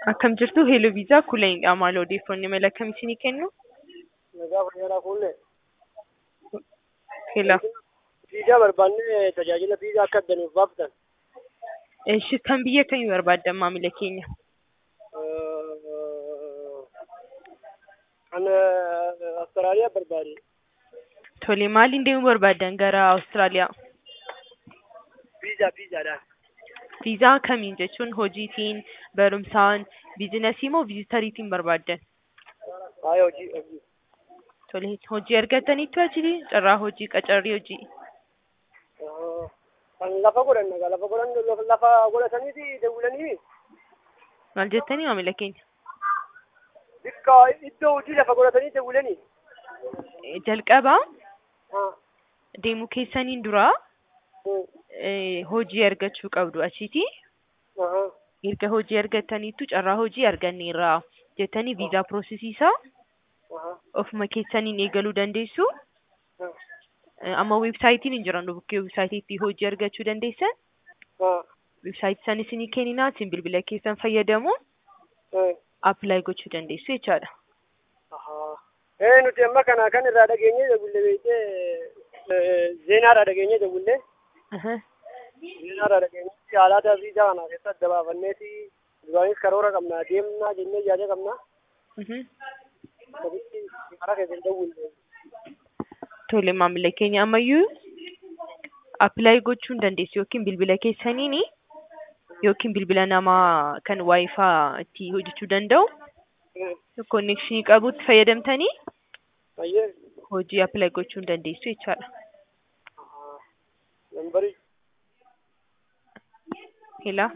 Akkam jirtu Hello Visa kuleen maal odeeffannoo mala akkam isinii kennu? Nagaa fayyaadhaa fuullee. Hello. Fiizaa barbaannee tajaajila fiizaa akka addanuuf baaftan. Ishi kan biyya kamii barbaaddan maamila keenya? Kan Awustiraaliyaa barbaade. Tole maaliin deemuu barbaaddan gara Awustiraaliyaa? Fiizaadhaan. Viizaa kamiin jechuun hojiitiin, barumsaan, biizinasii moo viizitariitiin barbaaddan? Haa hojii. Tole hojii argattaniittu achi carraa hojii qacarrii hojii. Kan lafa godhan lafa godhataniiti dawwalanii. Maal jettanii maamila keenya? Bakka iddoo hojii lafa godhatanii dawwalanii. Jalqabaa deemuu keessaniin duraa hojii argachuu qabdu achiiti. Erga hojii argattaniittu carraa hojii arganneerra jettanii viizaa piroosesiisaa ofuma keessaniin eegaluu dandeessu. Amma weebsaayitiin hin jiran bukkee weebsaayitiitti hojii argachuu dandeessan. Weebsaayitii san isinii kenninaa isin bilbila keessan fayyadamuun appilaayi gochuu dandeessu jechaadha. Nuti amma kana kan irraa dhageenye dawwille beekee zeenaadhaa dhageenye dawwille. Zeenaadhaa dhageenye haalaata viizaa kana keessa adda baafanneeti duraanis karoora qabna deemnaa jennee yaada qabna. Sabitti mara keessa dawwille. Tole maamila keenya ammayyuu appilaayi gochuu hin dandeessu yookiin bilbila keessaniini yookiin bilbila namaa kan waayifaa itti hojjechuu danda'u konnekshinii qabutti fayyadamtanii hojii appilaayi gochuu hin dandeessu jechaadha. Nambarii. Hela.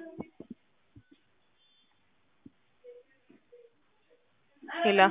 Hela.